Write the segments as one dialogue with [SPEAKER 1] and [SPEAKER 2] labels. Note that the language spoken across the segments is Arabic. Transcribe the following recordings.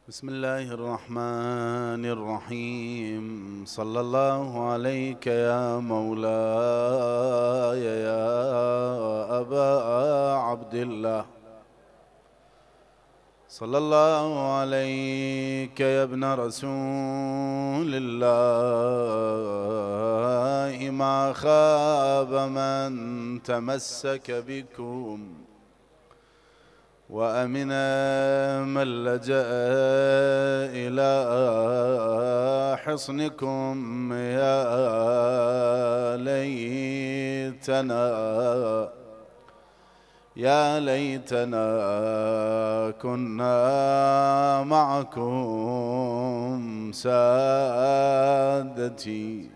[SPEAKER 1] بسم الله الرحمن الرحيم. صلى الله عليك يا مولاي يا أبا عبد الله. صلى الله عليك يا ابن رسول الله. ما خاب من تمسك بكم وأمن من لجأ إلى حصنكم. يا ليتنا كنا معكم سادتي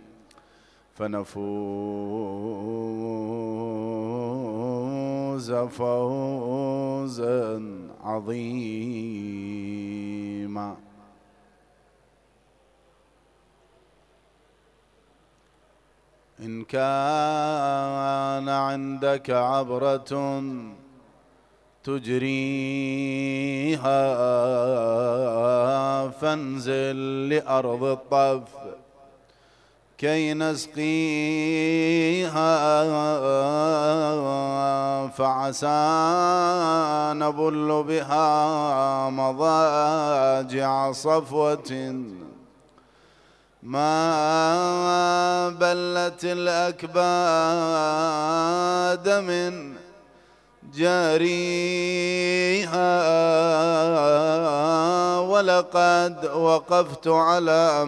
[SPEAKER 1] فنفوز فوزا عظيما. إن كان عندك عبرة تجريها فانزل لأرض الطف كي نسقيها، فعسى نبل بها مضاجع صفوة ما بلت الأكباد من جاريها. ولقد وقفت على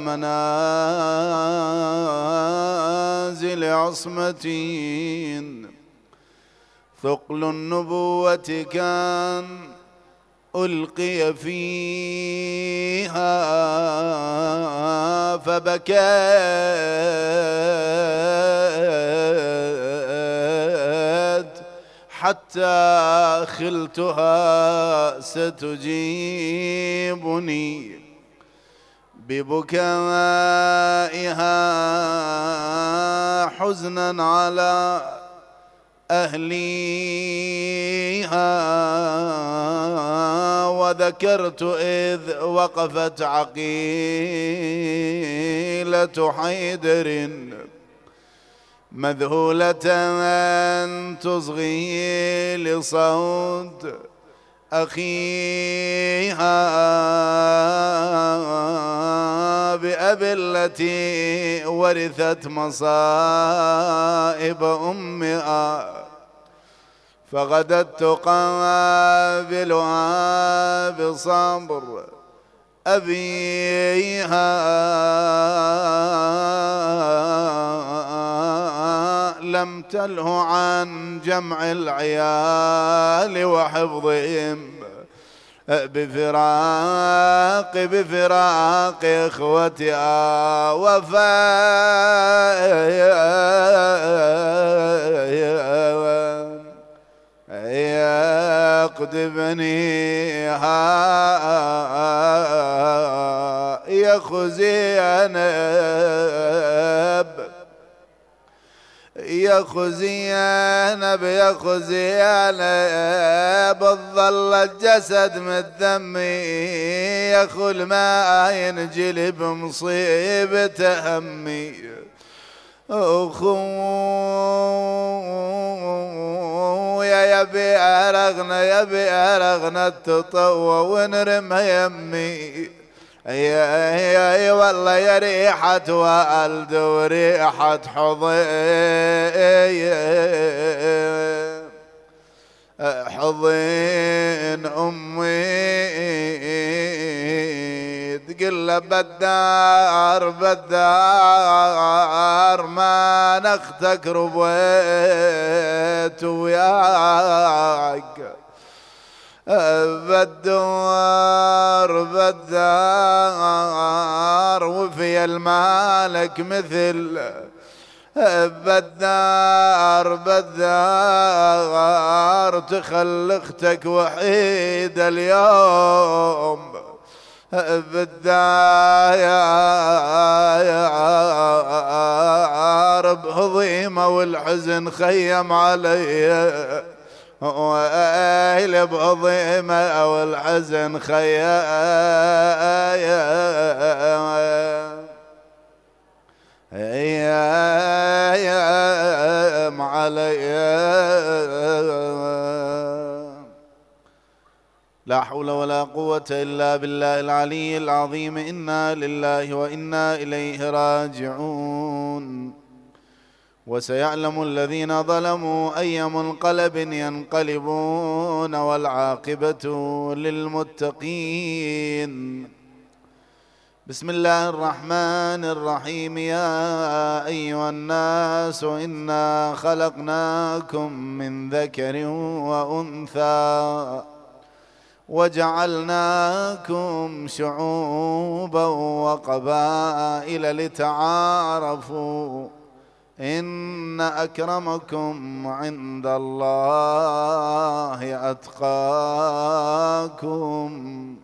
[SPEAKER 1] منازل عصمة ثقل النبوة كان ألقي فيها، فبكيت حتى خلتها ستجيبني ببكائها حزنا على أهليها. وذكرت إذ وقفت عقيلة حيدر مذهولة أن تصغي لصوت أخيها بأبي التي ورثت مصائب أمها، فغدت تقابلها بصبر أبيها. لم تله عن جمع العيال وحفظهم بفراق إخوتها يقدمنيها يا زينب يا زينب يا زينب. ظل الجسد متدمي يا ما ينجلب مصيبة همي. أخويا يبي أرغنا التطوى ونرم يمي. يا والله يا ريحة والد وريحة حضين أمي. تقلب بالدار ما نختك ربيت وياك بالدار وفي المالك مثل بالدار تخل اختك وحيدة اليوم بالدار بهضيمة والحزن خيم علي ويل بعظيمة والحزن خيام علي. لا حول ولا قوة إلا بالله العلي العظيم. إنا لله وإنا إليه راجعون. وسيعلم الذين ظلموا أي منقلب ينقلبون والعاقبة للمتقين. بسم الله الرحمن الرحيم. يا أيها الناس إنا خلقناكم من ذكر وأنثى وجعلناكم شعوبا وقبائل لتعارفوا إن أكرمكم عند الله أتقاكم.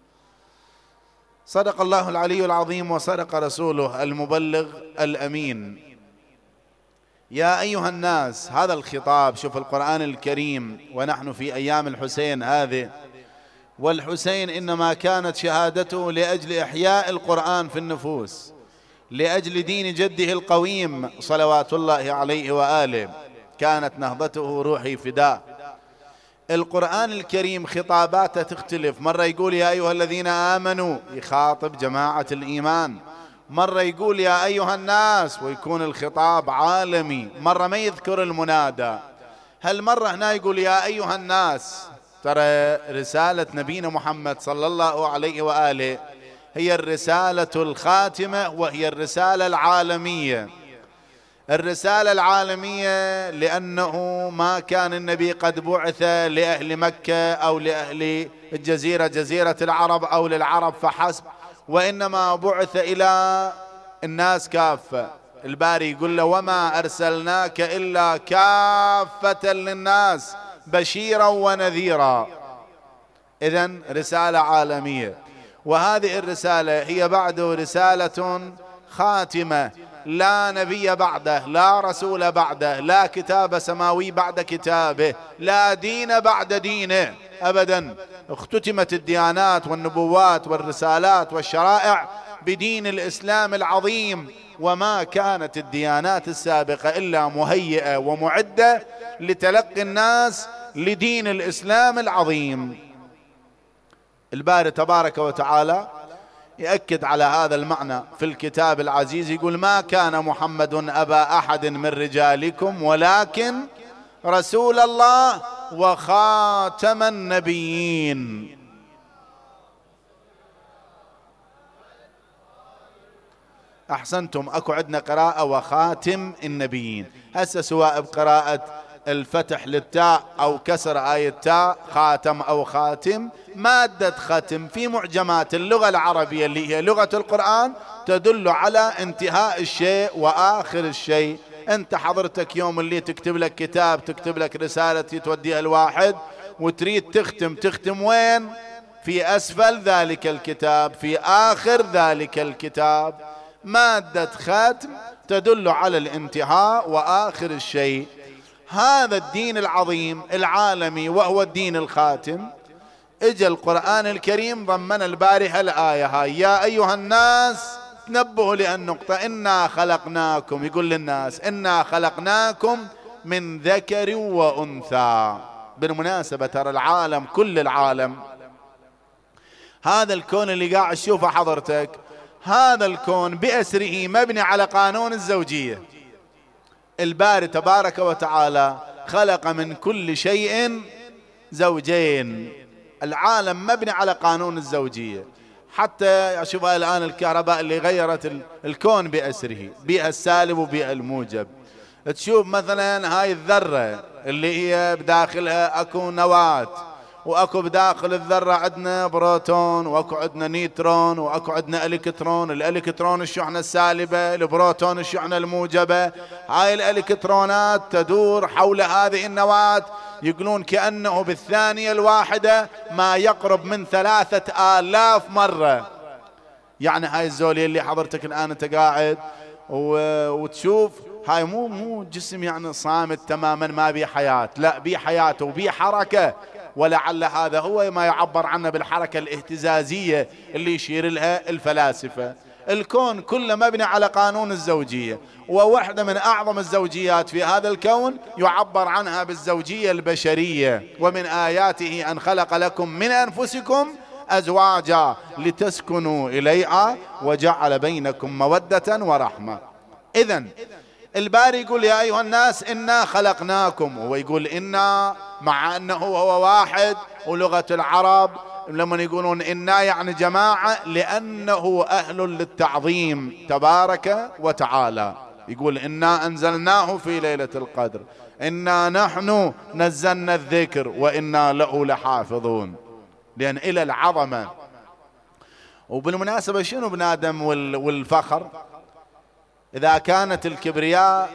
[SPEAKER 1] صدق الله العلي العظيم وصدق رسوله المبلغ الأمين. يا أيها الناس، هذا الخطاب، شوف القرآن الكريم ونحن في أيام الحسين هذه، والحسين إنما كانت شهادته لأجل إحياء القرآن في النفوس، لأجل دين جده القويم صلوات الله عليه وآله، كانت نهضته روحي فداء. القرآن الكريم خطاباته تختلف، مرة يقول يا أيها الذين آمنوا يخاطب جماعة الإيمان، مرة يقول يا أيها الناس ويكون الخطاب عالمي، مرة ما يذكر المنادى. هالمرة هنا يقول يا أيها الناس. ترى رسالة نبينا محمد صلى الله عليه وآله هي الرسالة الخاتمة، وهي الرسالة العالمية. الرسالة العالمية لأنه ما كان النبي قد بعث لأهل مكة أو لأهل الجزيرة، جزيرة العرب، أو للعرب فحسب، وإنما بعث إلى الناس كافة. الباري يقول له وما أرسلناك إلا كافة للناس بشيرا ونذيرا. إذن رسالة عالمية، وهذه الرسالة هي بعده رسالة خاتمة، لا نبي بعده، لا رسول بعده، لا كتاب سماوي بعد كتابه، لا دين بعد دينه أبدا. اختتمت الديانات والنبوات والرسالات والشرائع بدين الإسلام العظيم، وما كانت الديانات السابقة إلا مهيئة ومعدة لتلقي الناس لدين الإسلام العظيم. الباري تبارك وتعالى يأكد على هذا المعنى في الكتاب العزيز، يقول ما كان محمد أبا أحد من رجالكم ولكن رسول الله وخاتم النبيين. أحسنتم، أكو عندنا قراءة وخاتم النبيين، هسه سواء بقراءة الفتح للتاء أو كسر آية تاء، خاتم أو خاتم، مادة ختم في معجمات اللغة العربية اللي هي لغة القرآن تدل على انتهاء الشيء وآخر الشيء. أنت حضرتك يوم اللي تكتب لك كتاب، تكتب لك رسالة توديها الواحد وتريد تختم وين؟ في أسفل ذلك الكتاب، في آخر ذلك الكتاب. مادة ختم تدل على الانتهاء وآخر الشيء. هذا الدين العظيم العالمي وهو الدين الخاتم، اجى القرآن الكريم ضمن الباري هالآية هاي يا أيها الناس. تنبهوا للنقطة، إنا خلقناكم، يقول للناس إنا خلقناكم من ذكر وأنثى. بالمناسبة ترى العالم، كل العالم، هذا الكون اللي قاعد تشوفه حضرتك، هذا الكون بأسره مبني على قانون الزوجية. الباري تبارك وتعالى خلق من كل شيء زوجين. العالم مبني على قانون الزوجية. حتى شوف الآن الكهرباء اللي غيرت الكون بأسره، بيئة السالب وبيئة الموجب. تشوف مثلا هاي الذرة اللي هي بداخلها اكو نواة، واكو بداخل الذرة عندنا بروتون، واكو عندنا نيوترون، واكو عندنا الكترون. الالكترون الشحنة السالبة، البروتون الشحنة الموجبة. هاي الالكترونات تدور حول هذه النواة، يقولون كأنه بالثانية الواحدة ما يقرب من 3000 مرة. يعني هاي الزولية اللي حضرتك الآن انت قاعد وتشوف هاي مو جسم يعني صامت تماما ما بي حياة، لا بي حياة وبي حركة، ولعل هذا هو ما يعبر عنه بالحركة الاهتزازية اللي يشير لها الفلاسفة. الكون كله مبني على قانون الزوجية، وواحدة من أعظم الزوجيات في هذا الكون يعبر عنها بالزوجية البشرية. ومن آياته أن خلق لكم من أنفسكم أزواجا لتسكنوا إليها وجعل بينكم مودة ورحمة. إذن الباري يقول يا أيها الناس إنا خلقناكم، هو يقول إنا مع أنه هو واحد، ولغة العرب لما يقولون إنا يعني جماعة لأنه أهل للتعظيم تبارك وتعالى. يقول إنا أنزلناه في ليلة القدر، إنا نحن نزلنا الذكر وإنا له لحافظون، لأن إلى العظمة. وبالمناسبة شنو ابن آدم والفخر؟ إذا كانت الكبرياء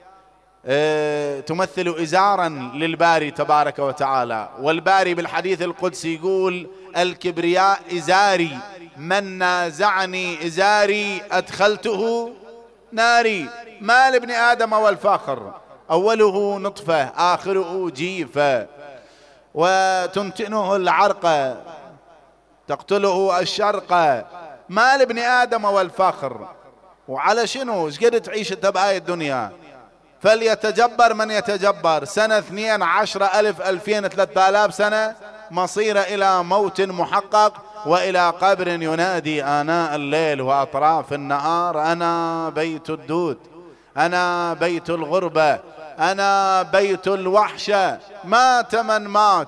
[SPEAKER 1] تمثل إزارا للباري تبارك وتعالى، والباري بالحديث القدسي يقول الكبرياء إزاري، من نازعني إزاري أدخلته ناري. ما لابن آدم والفخر، أوله نطفة آخره جيفة، وتنتنه العرقة تقتله الشرقة. ما لابن آدم والفخر. وعلى شنو؟ ايش قد تعيش انت بهاي الدنيا؟ فليتجبر من يتجبر. سنة 12,000 2000 3000 سنة مصير إلى موت محقق، وإلى قبر ينادي آناء الليل وأطراف النهار أنا بيت الدود، أنا بيت الغربة، أنا بيت الوحشة. مات من مات،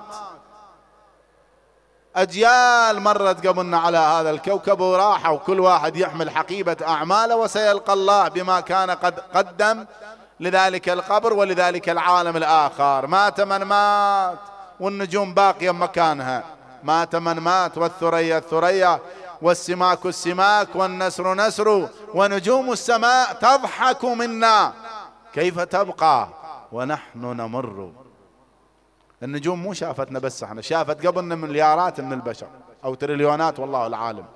[SPEAKER 1] أجيال مرت قبلنا على هذا الكوكب وراحة، وكل واحد يحمل حقيبة أعماله وسيلقى الله بما كان قد قدم لذلك القبر ولذلك العالم الآخر. مات من مات والنجوم باقية مكانها، مات من مات والثريا الثريا والسماك السماك والنسر نسر ونجوم السماء تضحك منا كيف تبقى ونحن نمر. النجوم مو شافتنا بس احنا، شافت قبلنا مليارات من البشر او تريليونات والله العالم.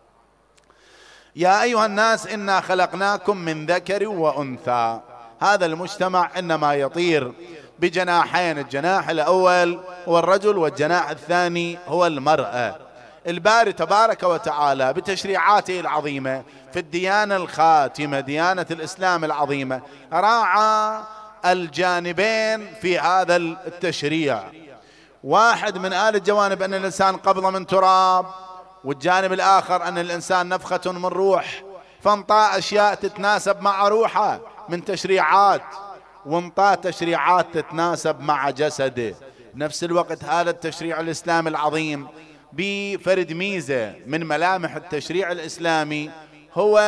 [SPEAKER 1] يا ايها الناس انا خلقناكم من ذكر وانثى. هذا المجتمع انما يطير بجناحين، الجناح الاول هو الرجل والجناح الثاني هو المرأة. الباري تبارك وتعالى بتشريعاته العظيمة في الديانة الخاتمة ديانة الإسلام العظيمة راعى الجانبين في هذا التشريع. واحد من الجوانب أن الإنسان قبضة من تراب، والجانب الآخر أن الإنسان نفخة من روح، فانطى أشياء تتناسب مع روحه من تشريعات، وانطى تشريعات تتناسب مع جسده. نفس الوقت هذا التشريع الإسلامي العظيم بفرد ميزة من ملامح التشريع الإسلامي هو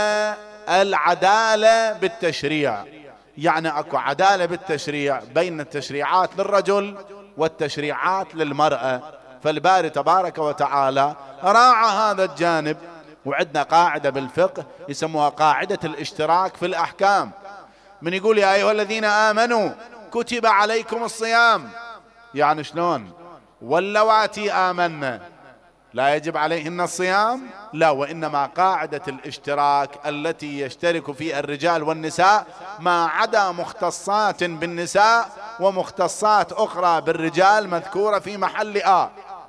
[SPEAKER 1] العدالة بالتشريع. يعني اكو عدالة بالتشريع بين التشريعات للرجل والتشريعات للمرأة. فالباري تبارك وتعالى راعى هذا الجانب. وعندنا قاعدة بالفقه يسموها قاعدة الاشتراك في الأحكام. من يقول يا أيها الذين آمنوا كتب عليكم الصيام، يعني شلون؟ واللواتي آمنا لا يجب عليهن الصيام؟ لا، وإنما قاعدة الاشتراك التي يشترك فيها الرجال والنساء، ما عدا مختصات بالنساء ومختصات أخرى بالرجال مذكورة في محل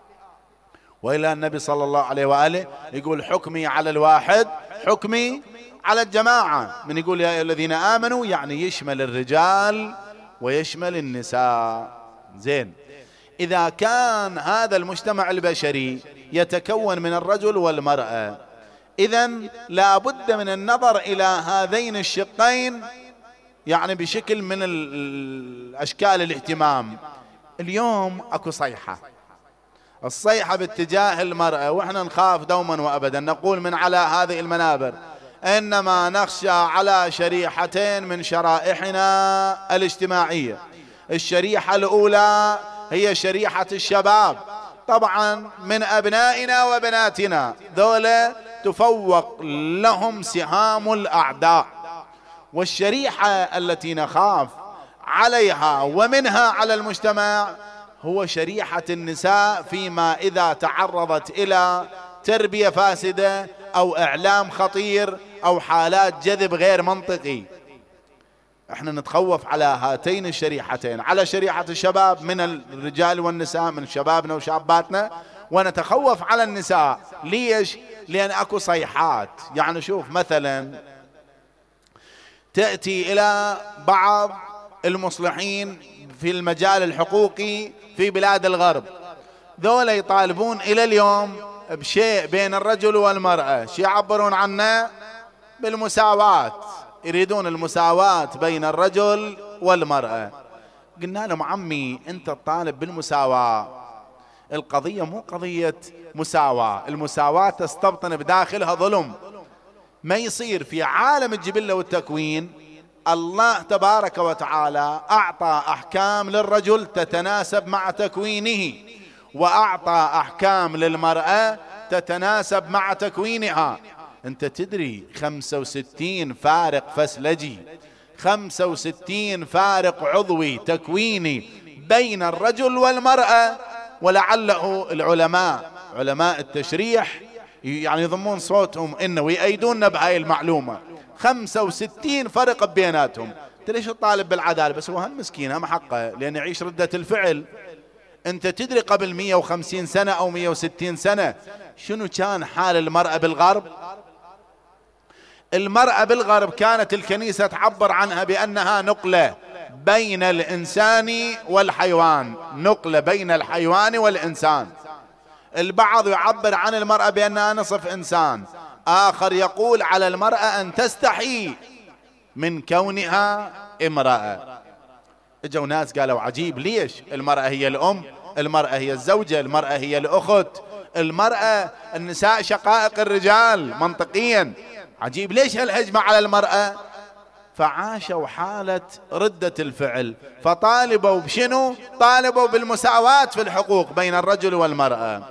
[SPEAKER 1] وإلى النبي صلى الله عليه وآله يقول حكمي على الواحد حكمي على الجماعة. من يقول يا أيها الذين آمنوا يعني يشمل الرجال ويشمل النساء. زين، إذا كان هذا المجتمع البشري يتكون من الرجل والمرأة، إذن لا بد من النظر إلى هذين الشقين يعني بشكل من الأشكال الاهتمام. اليوم أكو صيحة، الصيحة باتجاه المرأة، وإحنا نخاف دوما وأبدا نقول من على هذه المنابر إنما نخشى على شريحتين من شرائحنا الاجتماعية. الشريحة الأولى هي شريحة الشباب، طبعا من أبنائنا وبناتنا، ذولا تفوق لهم سهام الأعداء. والشريحة التي نخاف عليها ومنها على المجتمع هو شريحة النساء، فيما إذا تعرضت إلى تربية فاسدة أو إعلام خطير أو حالات جذب غير منطقي. احنا نتخوف على هاتين الشريحتين، على شريحة الشباب من الرجال والنساء، من شبابنا وشاباتنا، ونتخوف على النساء. ليش؟ لأن اكو صيحات. يعني شوف مثلا تأتي إلى بعض المصلحين في المجال الحقوقي في بلاد الغرب، ذولا يطالبون إلى اليوم بشيء بين الرجل والمرأة، شيء يعبرون عنه بالمساواة، يريدون المساواة بين الرجل والمرأة. قلنا لهم عمي أنت تطالب بالمساواة، القضية مو قضية مساواة، المساواة تستبطن بداخلها ظلم. ما يصير في عالم الجبلة والتكوين الله تبارك وتعالى أعطى أحكام للرجل تتناسب مع تكوينه، وأعطى أحكام للمرأة تتناسب مع تكوينها. أنت تدري 65 فارق فسلجي، 65 فارق عضوي تكويني بين الرجل والمرأة. ولعله العلماء، علماء التشريح، يعني يضمون صوتهم إنه ويأيدوننا بهاي المعلومة. 65 فرق بيناتهم. انت ليش تطالب بالعدالة؟ بس هو هم مسكين، هم حقه، لأن يعيش ردة الفعل. انت تدري قبل 150 سنة أو 160 سنة شنو كان حال المرأة بالغرب؟ المرأة بالغرب كانت الكنيسة تعبر عنها بأنها نقلة بين الإنسان والحيوان، نقلة بين الحيوان والإنسان. البعض يعبر عن المرأة بأنها نصف إنسان، آخر يقول على المرأة أن تستحي من كونها امرأة. اجوا ناس قالوا عجيب، ليش؟ المرأة هي الأم، المرأة هي الزوجة، المرأة هي الأخت، المرأة النساء شقائق الرجال منطقيا، عجيب ليش هالهجمة على المرأة؟ فعاشوا حالة ردة الفعل، فطالبوا بشنو؟ طالبوا بالمساواة في الحقوق بين الرجل والمرأة.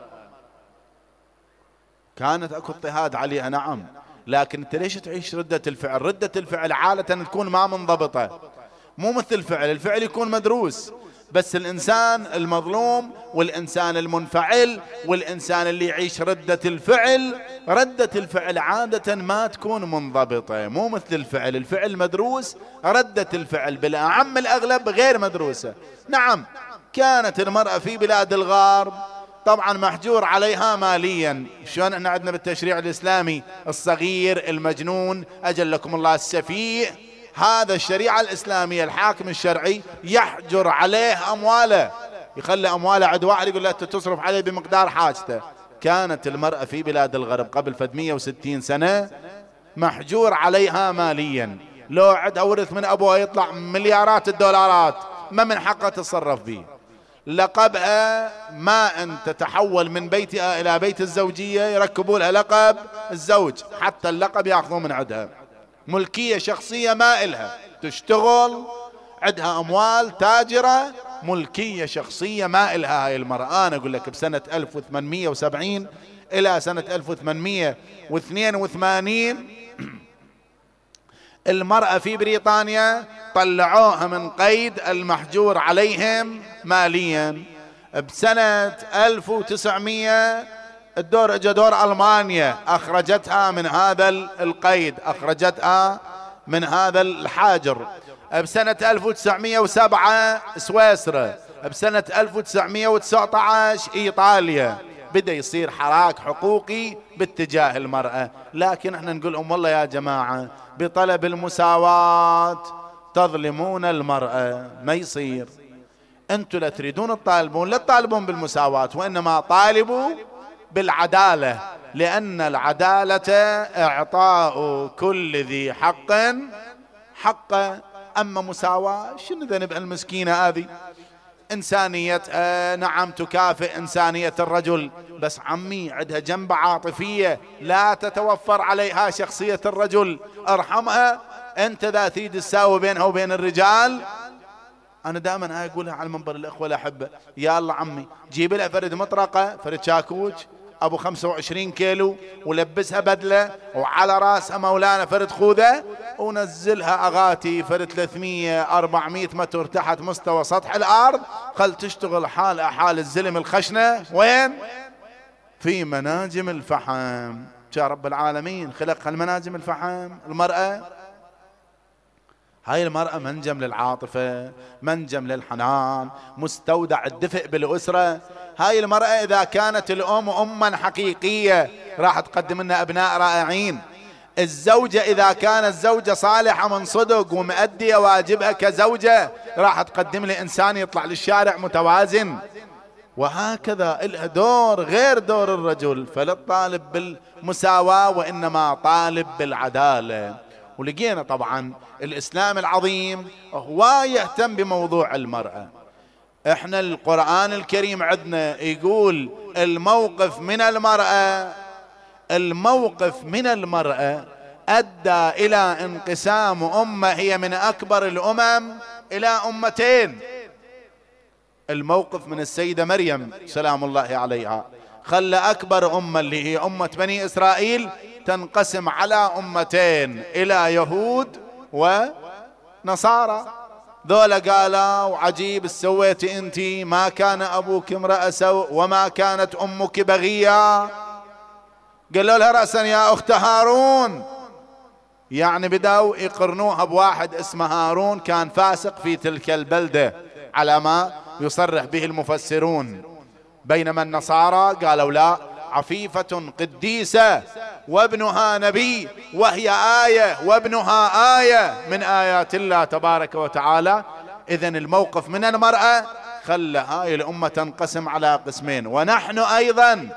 [SPEAKER 1] كانت اكو اضطهاد عليها نعم، لكن انت ليش تعيش ردة الفعل؟ ردة الفعل عادة تكون ما منضبطة، مو مثل الفعل، الفعل يكون مدروس، بس الإنسان المظلوم والإنسان المنفعل والإنسان اللي يعيش ردة الفعل، ردة الفعل عادة ما تكون منضبطة، مو مثل الفعل، الفعل مدروس، ردة الفعل بالأعم الأغلب غير مدروسة. نعم كانت المرأة في بلاد الغرب طبعا محجور عليها ماليا. شلون احنا عندنا بالتشريع الإسلامي الصغير المجنون أجلكم الله السفيه، هذا الشريعة الإسلامية الحاكم الشرعي يحجر عليه أمواله، يخلي أمواله عند واحد يقول له أنت تصرف عليه بمقدار حاجته. كانت المرأة في بلاد الغرب قبل 160 سنة محجور عليها ماليا، لو عندها ورث من أبوها يطلع مليارات الدولارات ما من حقها تتصرف به. لقبها ما أن تتحول من بيتها إلى بيت الزوجية يركبوا لها لقب الزوج، حتى اللقب يأخذون من عندها. ملكية شخصية ما إلها، تشتغل عندها أموال تاجرة، ملكية شخصية ما إلها هاي المرأة. أنا أقول لك بسنة 1870 إلى سنة 1882 المرأة في بريطانيا طلعوها من قيد المحجور عليهم ماليا. بسنة 1900 الدور اجى دور ألمانيا أخرجتها من هذا القيد، أخرجتها من هذا الحاجر. بسنة 1907 سويسرا، بسنة 1919 إيطاليا. بدأ يصير حراك حقوقي باتجاه المرأة، لكن احنا نقول لهم والله يا جماعة بطلب المساواة تظلمون المرأة، ما يصير. انتوا لا تريدون تطالبون، لا تطالبون بالمساواة، وإنما طالبوا بالعدالة، لأن العدالة إعطاء كل ذي حق حقه. أما مساواة شنو ذنب المسكينة هذه؟ إنسانية نعم تكافئ إنسانية الرجل، بس عمي عندها جنبة عاطفية لا تتوفر عليها شخصية الرجل، ارحمها. أنت ذا تريد تساوي بينها وبين الرجال. أنا دائما أقولها على المنبر الأخوة الأحبة، يا الله عمي جيب لها فرد مطرقة، فرد شاكوش أبو 25 كيلو، ولبسها بدلة وعلى راسها مولانا فرد خوذة، ونزلها أغاتي فرد 300-400 متر تحت مستوى سطح الأرض، خل تشتغل حال الزلم الخشنة. وين؟ في مناجم الفحم. يا رب العالمين خلق المناجم الفحم المرأة. هاي المرأة منجم للعاطفة، منجم للحنان، مستودع الدفء بالأسرة. هاي المرأة إذا كانت الأم أما حقيقية راح تقدم لنا أبناء رائعين. الزوجة إذا كانت زوجة صالحة من صدق ومؤدية واجبها كزوجة راح تقدم لي إنسان يطلع للشارع متوازن. وهكذا لها دور غير دور الرجل، فلا طالب بالمساواة وإنما طالب بالعدالة. ولقينا طبعا الإسلام العظيم هو يهتم بموضوع المرأة. احنا القرآن الكريم عندنا يقول الموقف من المرأة أدى إلى انقسام أمة هي من أكبر الأمم إلى أمتين. الموقف من السيدة مريم سلام الله عليها خلى أكبر أمة اللي هي أمة بني إسرائيل تنقسم على أمتين، إلى يهود ونصارى. ذولا قالوا عجيب سويتي انتي، ما كان أبوك امرأ سوء وما كانت أمك بغية. قالوا لها رأسا يا أخت هارون، يعني بدأوا يقرنوها بواحد اسمه هارون كان فاسق في تلك البلدة على ما يصرح به المفسرون. بينما النصارى قالوا لا، عفيفة قديسة وابنها نبي وهي آية وابنها آية من آيات الله تبارك وتعالى. إذن الموقف من المرأة خلى هاي الأمة تنقسم على قسمين. ونحن أيضا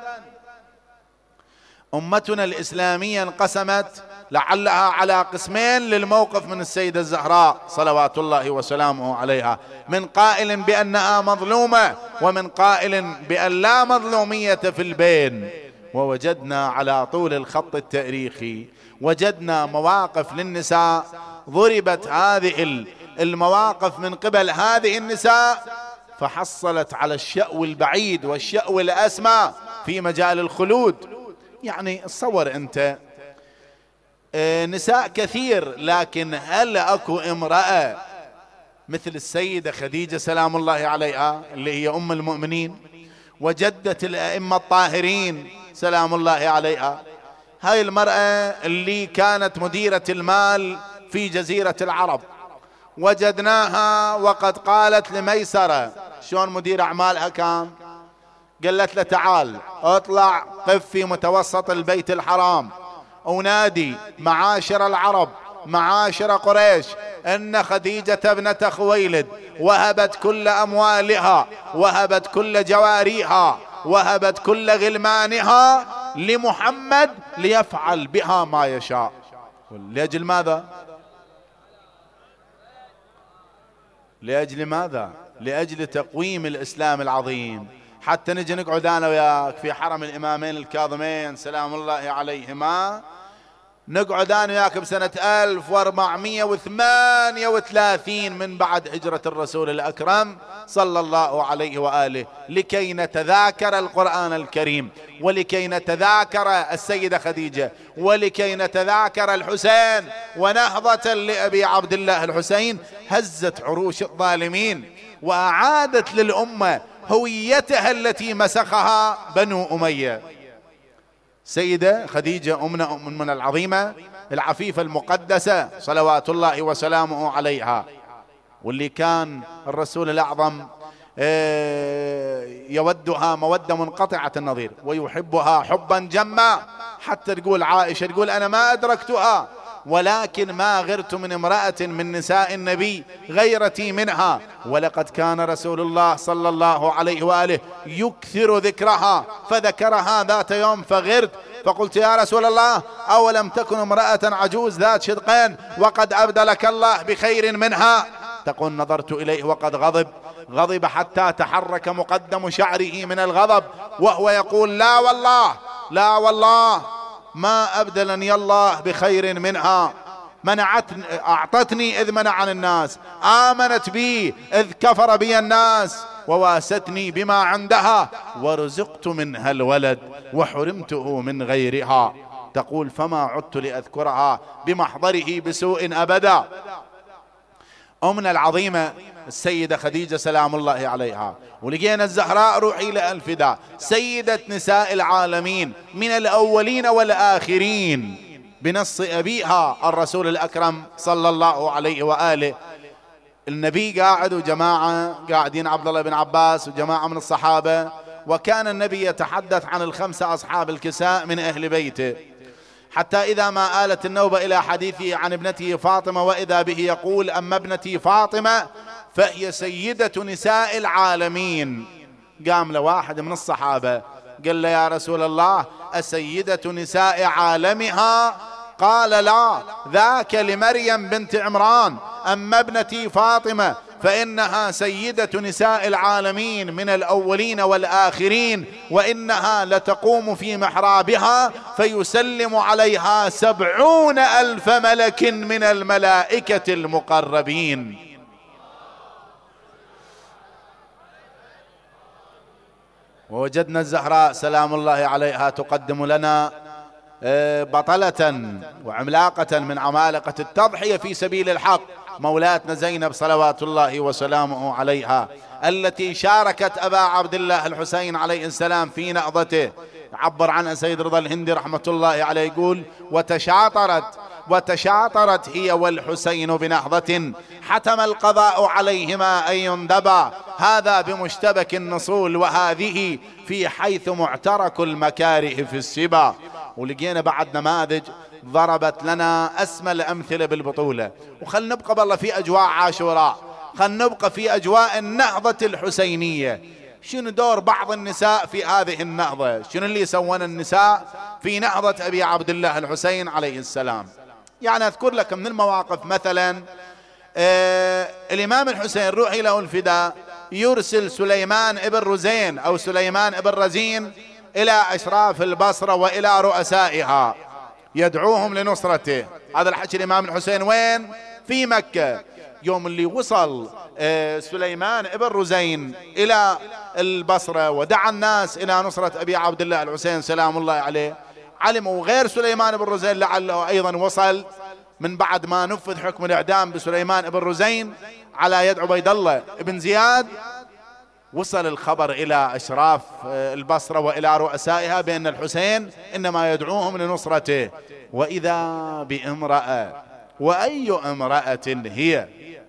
[SPEAKER 1] أمتنا الإسلامية انقسمت لعلها على قسمين للموقف من السيدة الزهراء صلوات الله وسلامه عليها، من قائل بأنها مظلومة ومن قائل بأن لا مظلومية في البين. ووجدنا على طول الخط التاريخي وجدنا مواقف للنساء ضربت هذه المواقف من قبل هذه النساء فحصلت على الشأو البعيد والشأو الأسمى في مجال الخلود. يعني تصور أنت نساء كثير، لكن هل أكو امرأة مثل السيدة خديجة سلام الله عليها اللي هي أم المؤمنين وجدة الأئمة الطاهرين سلام الله عليها؟ هاي المرأة اللي كانت مديرة المال في جزيرة العرب وجدناها وقد قالت لميسرة، شلون مدير أعمالها كان؟ قالت له تعال اطلع قف في متوسط البيت الحرام ونادي معاشر العرب معاشر قريش ان خديجة ابنة خويلد وهبت كل اموالها وهبت كل جواريها وهبت كل غلمانها لمحمد ليفعل بها ما يشاء. لأجل ماذا؟ لأجل ماذا؟ لأجل تقويم الإسلام العظيم. حتى نجي نقعد أنا وياك في حرم الإمامين الكاظمين سلام الله عليهما، نقعد أنا وياك بسنة 1438 من بعد هجرة الرسول الأكرم صلى الله عليه وآله، لكي نتذاكر القرآن الكريم ولكي نتذاكر السيدة خديجة ولكي نتذاكر الحسين. ونهضة لأبي عبد الله الحسين هزت عروش الظالمين وأعادت للأمة هويتها التي مسخها بنو أمية. سيدة خديجة أمنا العظيمة العفيفة المقدسة صلوات الله وسلامه عليها، واللي كان الرسول الأعظم يودها مودة منقطعة النظير ويحبها حبا جما، حتى تقول عائشة تقول أنا ما أدركتها ولكن ما غرت من امرأة من نساء النبي غيرتي منها، ولقد كان رسول الله صلى الله عليه وآله يكثر ذكرها فذكرها ذات يوم فغرت فقلت يا رسول الله أولم تكن امرأة عجوز ذات شدقين وقد أبدلك الله بخير منها؟ تقول نظرت إليه وقد غضب حتى تحرك مقدم شعره من الغضب وهو يقول لا والله لا والله ما أبدلني الله بخير منها، أعطتني إذ منعني الناس، آمنت بي إذ كفر بي الناس، وواستني بما عندها، ورزقت منها الولد وحرمته من غيرها. تقول فما عدت لأذكرها بمحضره بسوء أبدا. أمنا العظيمة السيدة خديجة سلام الله عليها، ولقينا الزهراء روحي لها الفداء سيدة نساء العالمين من الأولين والآخرين. بنص أبيها الرسول الأكرم صلى الله عليه وآله. النبي قاعد وجماعة قاعدين، عبد الله بن عباس وجماعة من الصحابة، وكان النبي يتحدث عن الخمسة أصحاب الكساء من أهل بيته، حتى إذا ما آلت النوبة إلى حديثه عن ابنته فاطمة وإذا به يقول: أما ابنتي فاطمة فهي سيدة نساء العالمين. قام لواحد من الصحابة قال له: يا رسول الله، أسيدة نساء عالمها؟ قال: لا، ذاك لمريم بنت عمران، أما ابنتي فاطمة فإنها سيدة نساء العالمين من الأولين والآخرين، وإنها لتقوم في محرابها فيسلم عليها 70,000 ملك من الملائكة المقربين. ووجدنا الزهراء سلام الله عليها تقدم لنا بطلة وعملاقة من عمالقة التضحية في سبيل الحق، مولاتنا زينب صلوات الله وسلامه عليها، التي شاركت أبا عبد الله الحسين عليه السلام في نهضته. عبر عنها سيد رضا الهندي رحمة الله عليه، يقول: وتشاطرت هي والحسين بنهضة حتم القضاء عليهما أن يندبا، هذا بمشتبك النصول وهذه في حيث معترك المكاره في السبا. ولقينا بعد نماذج ضربت لنا أسمى الأمثلة بالبطولة. وخل نبقى بالله في أجواء عاشوراء، خل نبقى في أجواء النهضة الحسينية. شنو دور بعض النساء في هذه النهضة؟ شنو اللي يسوون النساء في نهضة أبي عبد الله الحسين عليه السلام؟ يعني أذكر لك من المواقف مثلا الإمام الحسين روحي له الفداء يرسل سليمان ابن رزين أو سليمان ابن رزين إلى أشراف البصرة وإلى رؤسائها يدعوهم لنصرته. هذا الحكي الإمام الحسين وين؟ في مكة. يوم اللي وصل سليمان ابن رزين إلى البصرة ودعا الناس إلى نصرة أبي عبد الله الحسين سلام الله عليه، علموا غير سليمان ابن رزين لعله أيضا وصل من بعد ما نفذ حكم الإعدام بسليمان ابن رزين على يد عبيد الله ابن زياد، وصل الخبر إلى أشراف البصرة وإلى رؤسائها بأن الحسين إنما يدعوهم لنصرته. وإذا بامرأة، وأي امرأة هي؟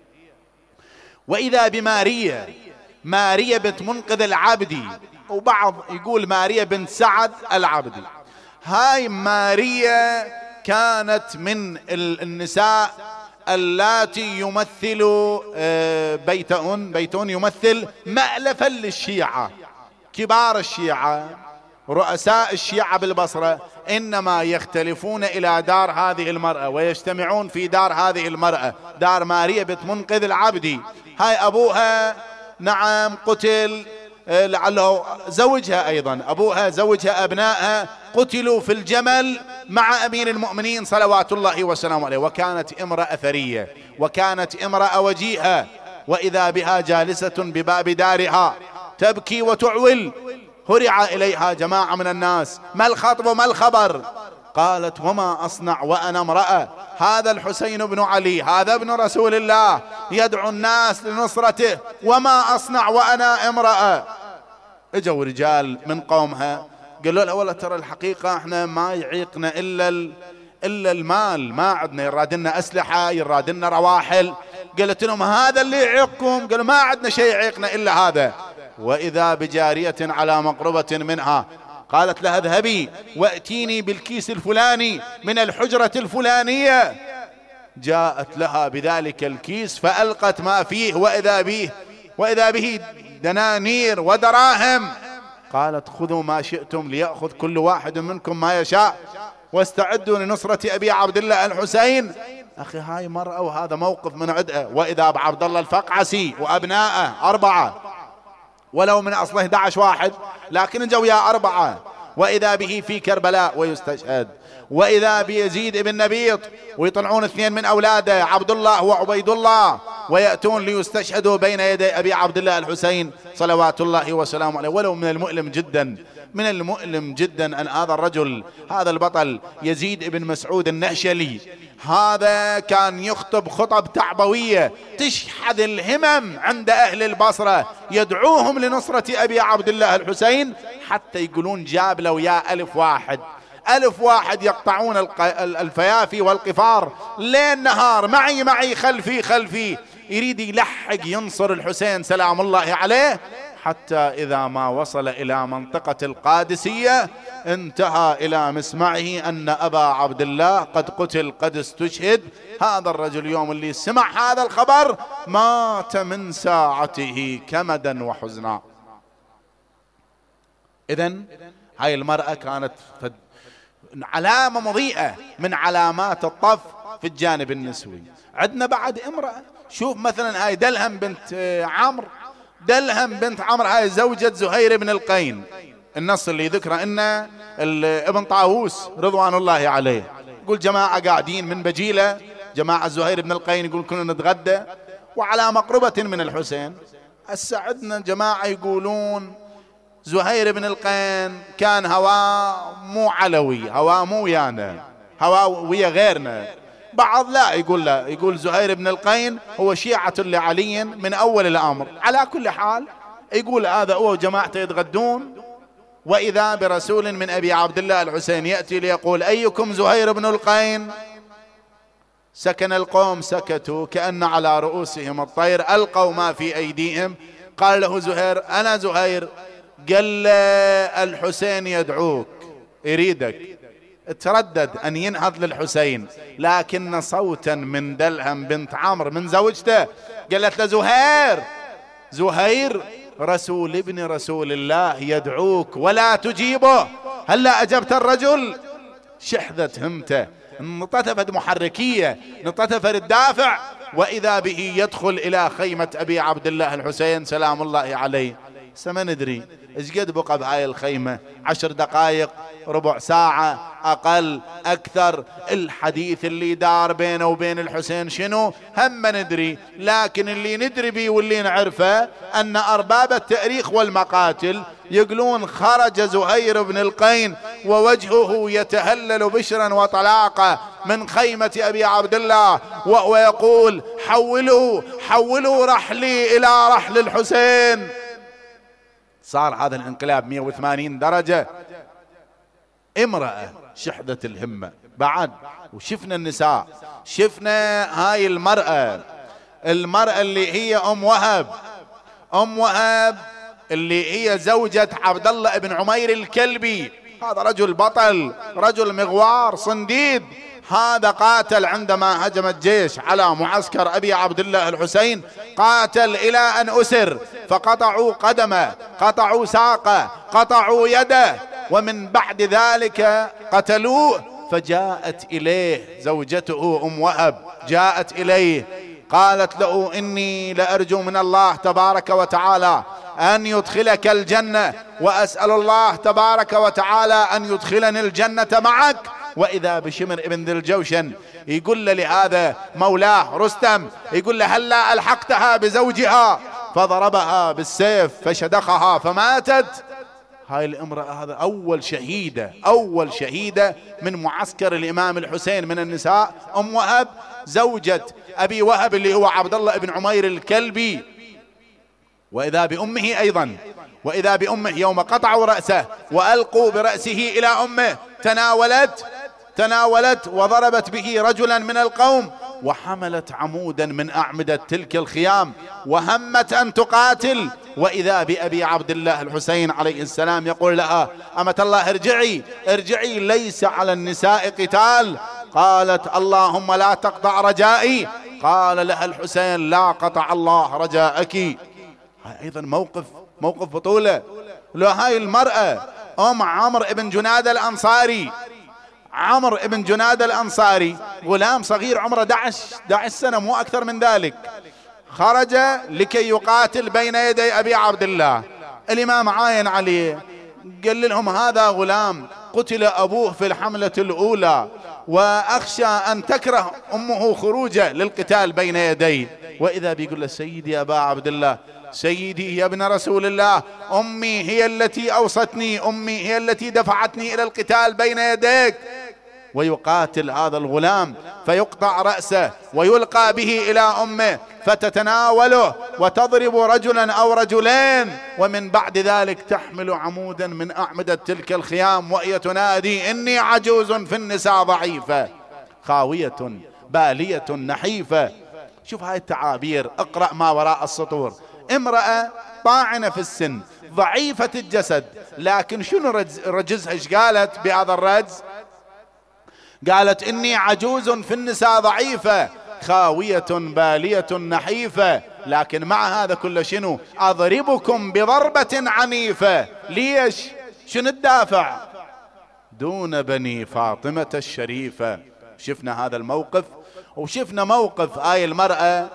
[SPEAKER 1] وإذا بمارية، مارية بنت منقذ العبدي، وبعض يقول مارية بنت سعد العبدي. هاي مارية كانت من النساء اللاتي يمثل بيتون يمثل مألفا للشيعة، كبار الشيعة رؤساء الشيعة بالبصرة إنما يختلفون إلى دار هذه المرأة ويجتمعون في دار هذه المرأة، دار مارية بنت منقذ العبدي. هاي أبوها نعم قتل، لعله زوجها أيضا، أبوها زوجها أبنائها قتلوا في الجمل مع أمير المؤمنين صلوات الله وسلامه عليه. وكانت امرأة ثرية، وكانت امرأة وجيهة، وإذا بها جالسة بباب دارها تبكي وتعول. هرع إليها جماعة من الناس: ما الخطب وما الخبر؟ قالت: وما أصنع وأنا امرأة؟ هذا الحسين بن علي، هذا ابن رسول الله يدعو الناس لنصرته، وما أصنع وأنا امرأة؟ اجوا رجال من قومها قالوا لها: والله ترى الحقيقة احنا ما يعيقنا إلا المال، ما عندنا، يرادنا أسلحة، يرادنا رواحل. قالت لهم: هذا اللي يعيقكم؟ قالوا: ما عندنا شيء يعيقنا إلا هذا. وإذا بجارية على مقربة منها قالت لها: اذهبي وأتيني بالكيس الفلاني من الحجرة الفلانية. جاءت لها بذلك الكيس فألقت ما فيه، وإذا به دنانير ودراهم. قالت: خذوا ما شئتم ليأخذ كل واحد منكم ما يشاء، واستعدوا لنصرة أبي عبد الله الحسين. أخي هاي مرأة وهذا موقف من عدة. وإذا بعبد الله الفقعسي وأبنائه 4، ولو من أصله 11 واحد، لكن جو يا 4. وإذا به في كربلاء ويستشهد. وإذا بيزيد ابن نبيط ويطلعون 2 من أولاده عبد الله وعبيد الله ويأتون ليستشهدوا بين يدي أبي عبد الله الحسين صلوات الله وسلامه عليه. ولو من المؤلم جدا أن هذا الرجل، هذا البطل يزيد ابن مسعود النهشلي، هذا كان يخطب خطب تعبوية تشحذ الهمم عند أهل البصرة، يدعوهم لنصرة أبي عبد الله الحسين، حتى يقولون جاب له يا 1000 واحد 1000 واحد يقطعون الفيافي والقفار ليل نهار، معي خلفي، يريد يلحق ينصر الحسين سلام الله عليه، حتى إذا ما وصل إلى منطقة القادسية انتهى إلى مسمعه أن أبا عبد الله قد قتل قد استشهد. هذا الرجل يوم اللي سمع هذا الخبر مات من ساعته كمدا وحزنا. إذن هاي المرأة كانت علامة مضيئة من علامات الطف في الجانب النسوي. عندنا بعد امرأة، شوف مثلا هاي دلهم بنت عمرو، هاي زوجة زهير بن القين. النص اللي ذكره إن ابن طاووس رضوان الله عليه يقول جماعة قاعدين من بجيلة، جماعة زهير بن القين، يقول كنا نتغدى وعلى مقربة من الحسين. هسه عندنا جماعة يقولون زهير بن القين كان هواه مو علوي، هواه مو ويانا، هواه ويا غيرنا. بعض لا يقول زهير بن القين هو شيعة لعلي من أول الأمر. على كل حال يقول هذا هو وجماعته يتغدون، وإذا برسول من أبي عبد الله الحسين يأتي ليقول أيكم زهير بن القين؟ سكن القوم سكتوا كأن على رؤوسهم الطير، ألقوا ما في أيديهم. قال له زهير أنا زهير. قال الحسين يدعوك يريدك. تردد أن ينهض للحسين، لكن صوتا من دلهم بنت عمرو من زوجته قالت له زهير رسول ابن رسول الله يدعوك ولا تجيبه، هلا أجبت الرجل؟ شحذت همته، نطتفت محركية، نطتفت الدافع، وإذا به يدخل إلى خيمة أبي عبد الله الحسين سلام الله عليه. ما ندري ايش قد بقى بهاي الخيمة، 10 دقائق، ربع ساعة، أقل أكثر. الحديث اللي دار بينه وبين الحسين شنو هم ما ندري، لكن اللي ندري بيه واللي نعرفه أن أرباب التاريخ والمقاتل يقولون خرج زهير بن القين ووجهه يتهلل بشرا وطلاقة من خيمة أبي عبد الله، وهو يقول حولوا رحلي إلى رحل الحسين. صار هذا الانقلاب 180 درجة. امرأة شحذت الهمة بعد. وشفنا النساء، شفنا هاي المرأة اللي هي أم وهب اللي هي زوجة عبد الله بن عمير الكلبي. هذا رجل بطل، رجل مغوار صنديد. هذا قاتل عندما هجم الجيش على معسكر أبي عبد الله الحسين، قاتل إلى أن أسر، فقطعوا قدمه، قطعوا ساقه، قطعوا يده، ومن بعد ذلك قتلوه. فجاءت إليه زوجته أم وهب، جاءت إليه قالت له إني لأرجو من الله تبارك وتعالى أن يدخلك الجنة، وأسأل الله تبارك وتعالى أن يدخلني الجنة معك. وإذا بشمر ابن ذي الجوشن يقول لهذا مولاه رستم، يقول له هلا ألحقتها بزوجها، فضربها بالسيف فشدخها فماتت. هاي الامرأة هذا أول شهيدة من معسكر الإمام الحسين من النساء، أم وهب زوجة أبي وهب اللي هو عبد الله بن عمير الكلبي. وإذا بأمه يوم قطعوا رأسه وألقوا برأسه إلى أمه تناولت وضربت به رجلا من القوم، وحملت عمودا من أعمدة تلك الخيام وهمت أن تقاتل. وإذا بأبي عبد الله الحسين عليه السلام يقول لها أمة الله ارجعي ليس على النساء قتال. قالت اللهم لا تقطع رجائي. قال لها الحسين لا قطع الله رجاءك. هاي أيضا موقف بطولة. لو هاي المرأة أم عمرو بن جنادة الأنصاري، غلام صغير عمره 11 سنة مو أكثر من ذلك، خرج لكي يقاتل بين يدي أبي عبد الله. الإمام عاين عليه، قال لهم هذا غلام قتل أبوه في الحملة الأولى، وأخشى أن تكره أمه خروجه للقتال بين يديه. وإذا بيقول له سيدي أبا عبد الله، سيدي يا ابن رسول الله، أمي هي التي أوصتني، أمي هي التي دفعتني إلى القتال بين يديك. ويقاتل هذا الغلام فيقطع رأسه ويلقى به إلى أمه فتتناوله وتضرب رجلا أو رجلين، ومن بعد ذلك تحمل عمودا من أعمدة تلك الخيام وهي تنادي إني عجوز في النساء ضعيفة خاوية بالية نحيفة. شوف هاي التعابير، اقرأ ما وراء السطور. امرأة طاعنة في السن ضعيفة الجسد، لكن شنو رجزها؟ ايش قالت بهذا الرجز؟ قالت إني عجوز في النساء ضعيفة خاوية بالية نحيفة، لكن مع هذا كله شنو؟ أضربكم بضربة عنيفة. ليش؟ شنو الدافع؟ دون بني فاطمة الشريفة. شفنا هذا الموقف، وشفنا موقف هاي المرأة.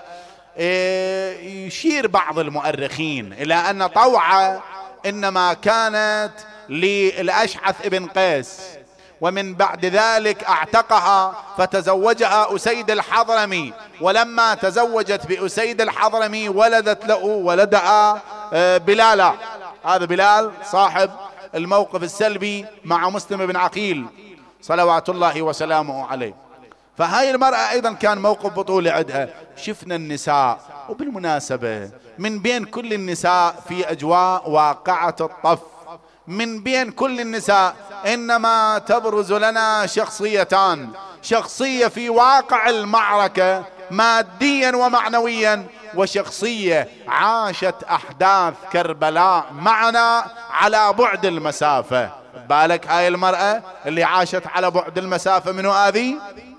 [SPEAKER 1] يشير بعض المؤرخين إلى أن طوعة إنما كانت للأشعث ابن قيس، ومن بعد ذلك اعتقها فتزوجها أسيد الحضرمي، ولما تزوجت بأسيد الحضرمي ولدت له ولدها بلالا. هذا بلال صاحب الموقف السلبي مع مسلم بن عقيل صلوات الله وسلامه عليه. فهاي المرأة أيضا كان موقف بطولة عندها. شفنا النساء، وبالمناسبة من بين كل النساء في أجواء واقعة الطف، من بين كل النساء إنما تبرز لنا شخصيتان، شخصية في واقع المعركة ماديا ومعنويا، وشخصية عاشت أحداث كربلاء معنا على بعد المسافة. بالك هاي المرأة اللي عاشت على بعد المسافة منو هذه؟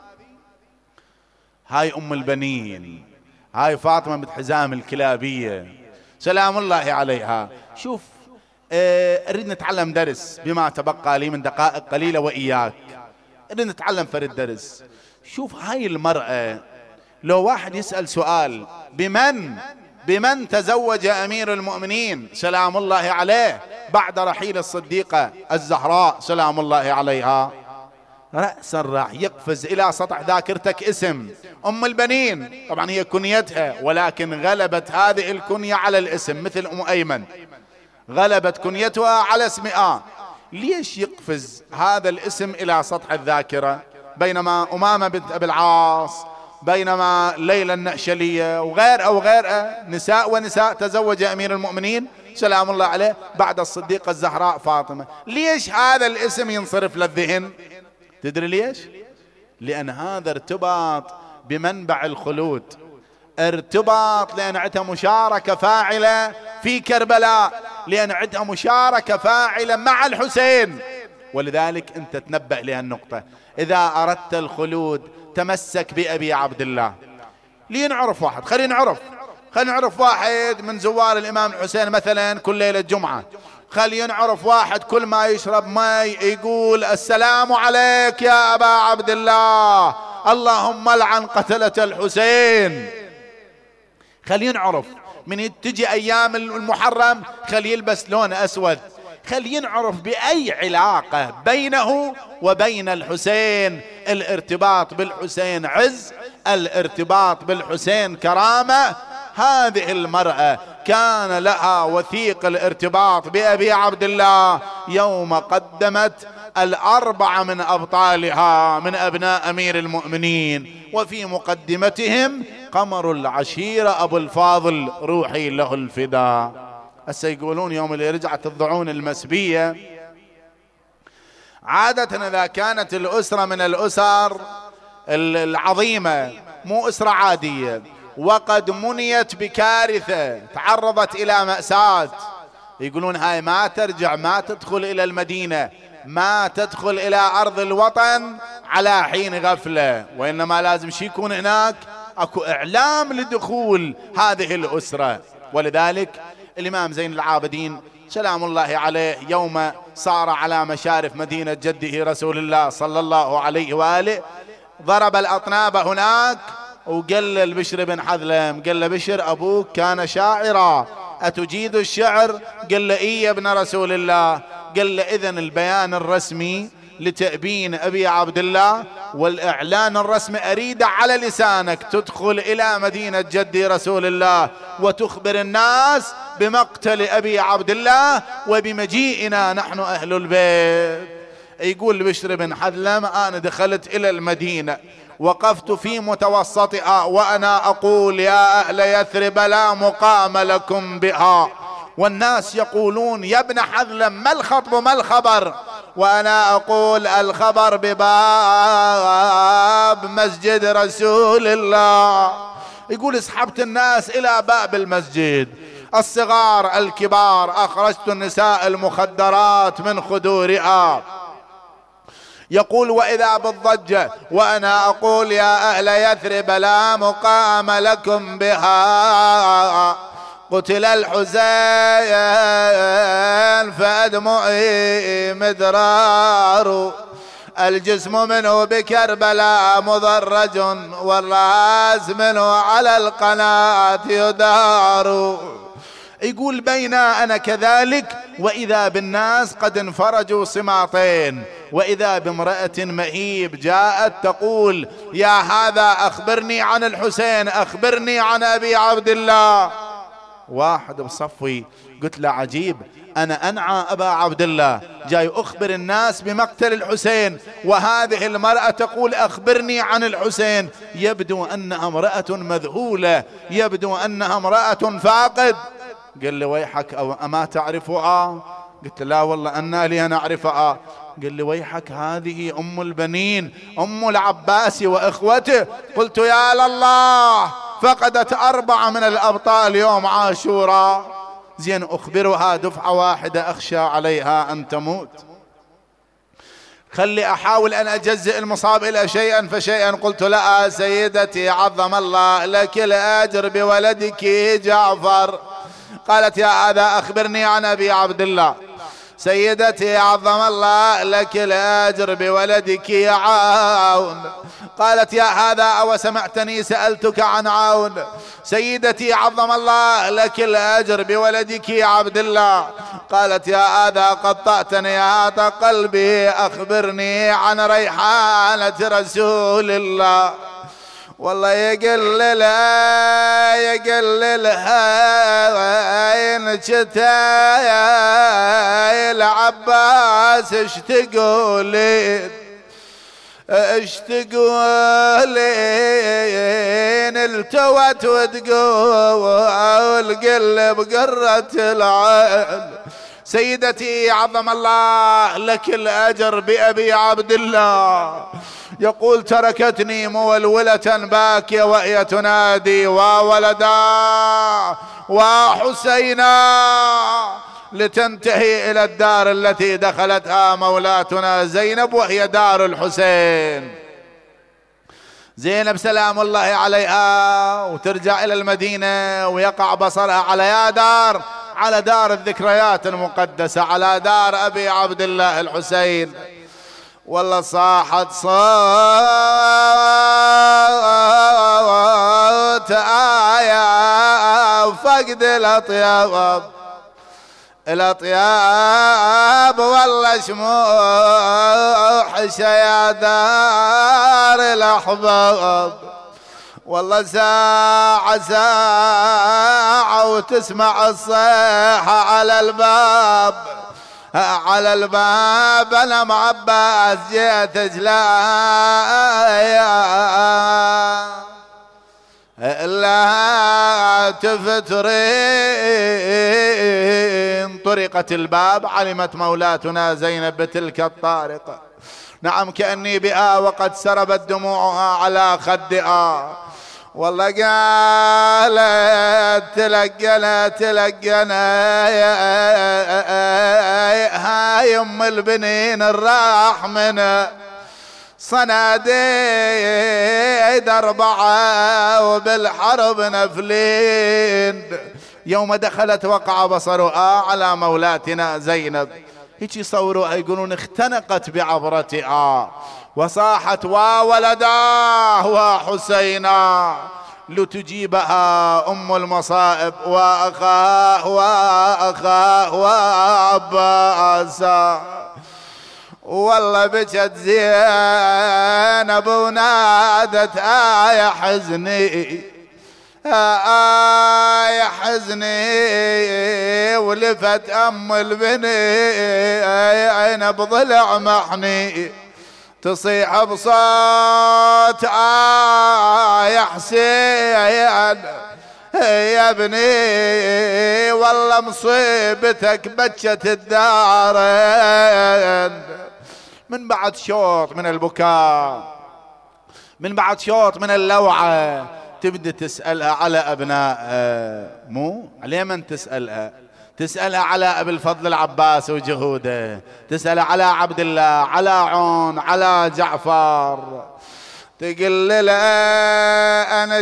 [SPEAKER 1] هاي أم البنين، هاي فاطمة بنت حزام الكلابية سلام الله عليها. شوف، أريد نتعلم درس بما تبقى لي من دقائق قليلة وإياك، أريد نتعلم فرد درس. شوف هاي المرأة، لو واحد يسأل سؤال بمن تزوج أمير المؤمنين سلام الله عليه بعد رحيل الصديقة الزهراء سلام الله عليها، رأسا راح يقفز إلى سطح ذاكرتك اسم أم البنين. طبعا هي كنيتها، ولكن غلبت هذه الكنية على الاسم، مثل أم أيمن غلبت كنيتها على اسمها. ليش يقفز هذا الاسم إلى سطح الذاكرة، بينما أمامة بنت أبي العاص، بينما ليلى النأشلية وغيرها نساء ونساء تزوج أمير المؤمنين سلام الله عليه بعد الصديقة الزهراء فاطمة؟ ليش هذا الاسم ينصرف للذهن؟ تدري ليش؟ لأن هذا ارتباط بمنبع الخلود، ارتباط لأن عندها مشاركة فاعلة في كربلاء، لأن عندها مشاركة فاعلة مع الحسين. ولذلك أنت تنبأ لهالنقطة، إذا أردت الخلود تمسك بأبي عبد الله. لنعرف واحد، خلينا نعرف واحد من زوار الإمام الحسين مثلا كل ليلة جمعة، خلينا نعرف واحد كل ما يشرب ماء يقول السلام عليك يا أبا عبد الله، اللهم لعن قتلة الحسين. خلينا نعرف من تجي أيام المحرم خلي يلبس لون أسود، خلينا نعرف بأي علاقة بينه وبين الحسين. الارتباط بالحسين عز، الارتباط بالحسين كرامة. هذه المرأة كان لها وثيق الارتباط بأبي عبد الله يوم قدمت الأربعة من أبطالها من أبناء أمير المؤمنين، وفي مقدمتهم قمر العشيرة أبو الفاضل روحي له الفداء. هسه يقولون يوم اللي رجعت الضعون المسبية، عادة إذا كانت الأسرة من الأسر العظيمة مو أسرة عادية وقد منيت بكارثة تعرضت إلى مأساة، يقولون هاي ما ترجع، ما تدخل إلى المدينة، ما تدخل إلى أرض الوطن على حين غفلة، وإنما لازم شي يكون هناك أكو إعلام لدخول هذه الأسرة. ولذلك الإمام زين العابدين سلام الله عليه يوم صار على مشارف مدينة جده رسول الله صلى الله عليه وآله ضرب الأطناب هناك، وقال لبشر بن حذلم، قال له بشر أبوك كان شاعرا أتجيد الشعر؟ قال له إيه يا ابن رسول الله. قال له إذن البيان الرسمي لتأبين أبي عبد الله والإعلان الرسمي أريد على لسانك تدخل إلى مدينة جدي رسول الله وتخبر الناس بمقتل أبي عبد الله وبمجيئنا نحن أهل البيت. يقول بشر بن حذلم أنا دخلت إلى المدينة وقفت في متوسطها وأنا أقول يا أهل يثرب لا مقام لكم بها، والناس يقولون يا ابن حذلم ما الخطب ما الخبر، وأنا أقول الخبر بباب مسجد رسول الله. يقول اسحبت الناس إلى باب المسجد، الصغار الكبار، أخرجت النساء المخدرات من خدورها. يقول وإذا بالضجة وأنا أقول يا أهل يثرب لا مقام لكم بها، قتل الحسين فأدمعي مدرار، الجسم منه بكربلاء مضرج والرأس منه على القناة يدار. يقول بين أنا كذلك وإذا بالناس قد انفرجوا صماطين، وإذا بامرأة مهيب جاءت تقول يا هذا أخبرني عن الحسين، أخبرني عن أبي عبد الله. واحد بصفي قلت له عجيب، أنا أنعى أبا عبد الله جاي أخبر الناس بمقتل الحسين، وهذه المرأة تقول أخبرني عن الحسين. يبدو أنها امرأة مذهولة، يبدو أنها امرأة فاقد. قال لي ويحك أو أما تعرفها؟ قلت لا والله أنا لي نعرفها. قال لي ويحك هذه أم البنين أم العباس وإخوته. قلت يا لله فقدت 4 من الأبطال يوم عاشوراء، زين أخبرها دفعة واحدة أخشى عليها أن تموت. خلي أحاول أن أجزئ المصاب إلى شيئا فشيئا. قلت لها سيدتي عظم الله لك الأجر بولدك جعفر. قالت يا هذا أخبرني عن أبي عبد الله. سيدتي عظم الله لك الأجر بولدك يا عون. قالت يا هذا أو سمعتني سألتك عن عون. سيدتي عظم الله لك الأجر بولدك يا عبد الله. قالت يا هذا قطعتني يا قلبي، أخبرني عن ريحانة رسول الله. والله يقللها إن شتا يا العباس اشتقولين التوت وتقول قلب قرة العين. سيدتي عظم الله لك الأجر بأبي عبد الله. يقول تركتني مولولة باكية وهي تنادي وولدا وحسينا، لتنتهي إلى الدار التي دخلتها مولاتنا زينب وهي دار الحسين. زينب سلام الله عليها وترجع إلى المدينة ويقع بصرها على دار الذكريات المقدسة، على دار أبي عبد الله الحسين. والله صاحت صوت آية فقد الأطياب والله شموح يا دار الأحباب. والله ساعة وتسمع الصيحة على الباب أنا مع عباس جيت لا تفترين. طرقت الباب، علمت مولاتنا زينب بتلك الطارقة، نعم كأني بها وقد سربت دموعها على خدها. والله قالت تلقنا هاي ام البنين الراح من صناديد 4 وبالحرب نفلين. يوم دخلت وقع بصرها على مولاتنا زينب، هيك يصوروها يقولون اختنقت بعبرتها وصاحت وولداه وحسينا لتجيبها أم المصائب وأخاه وعباسا. والله بجت زينب ونادت يا حزني يا حزني ولفت ام البنين بضلع محني تصيح بصوت يا حسين يا ابني والله مصيبتك بكت الدارين. من بعد شوط من البكاء، من بعد شوط من اللوعة، تبدأ تسألها على أبنائها، مو على من تسألها؟ تسألها على أبي الفضل العباس وجهوده، تسألها على عبد الله، على عون، على جعفر. تقول له أنا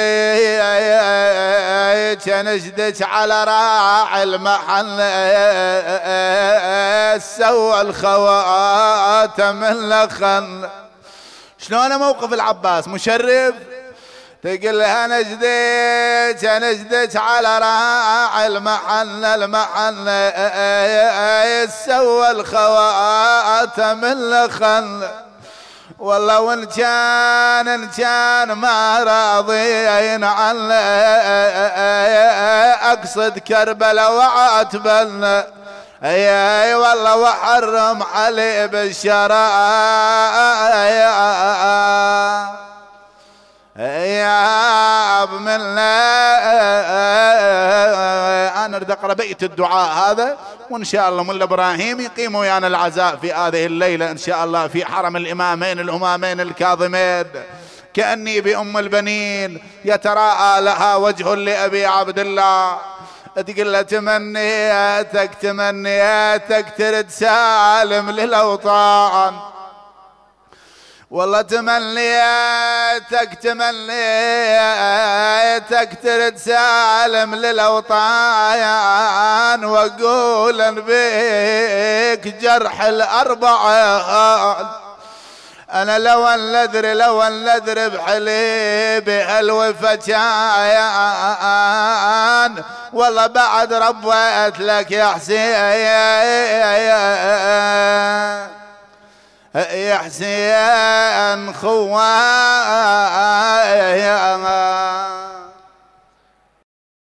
[SPEAKER 1] شديك على راعي المحل سوى الخواتم اللخن. شلون موقف العباس مشرف؟ تقول له أنا جديك على راعي المحل سوى الخواتم اللخن. والله وإن كان ما راضين عنه أقصد كربلاء وعتبلنا، اي والله وحرم علي بالشراء يا اب من انا اريد اقرا بيت الدعاء هذا، وان شاء الله ملا ابراهيم يقيم ويانا العزاء في هذه الليله ان شاء الله في حرم الامامين الامامين الكاظمين. كاني بام البنين يتراءى لها وجه لابي عبد الله، تقول له تمنياتك ترد سالم للاوطان. والله تمنياتك ترد سالم للاوطان، واقول بيك جرح الاربعه. انا لو انلذر بحليبي الوفا كان، والله بعد ربيت لك يا حسين يا حسين خوان.